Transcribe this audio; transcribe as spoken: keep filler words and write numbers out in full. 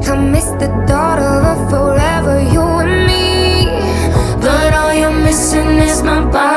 I miss the thought of a forever, you and me. But all you're missing is my body.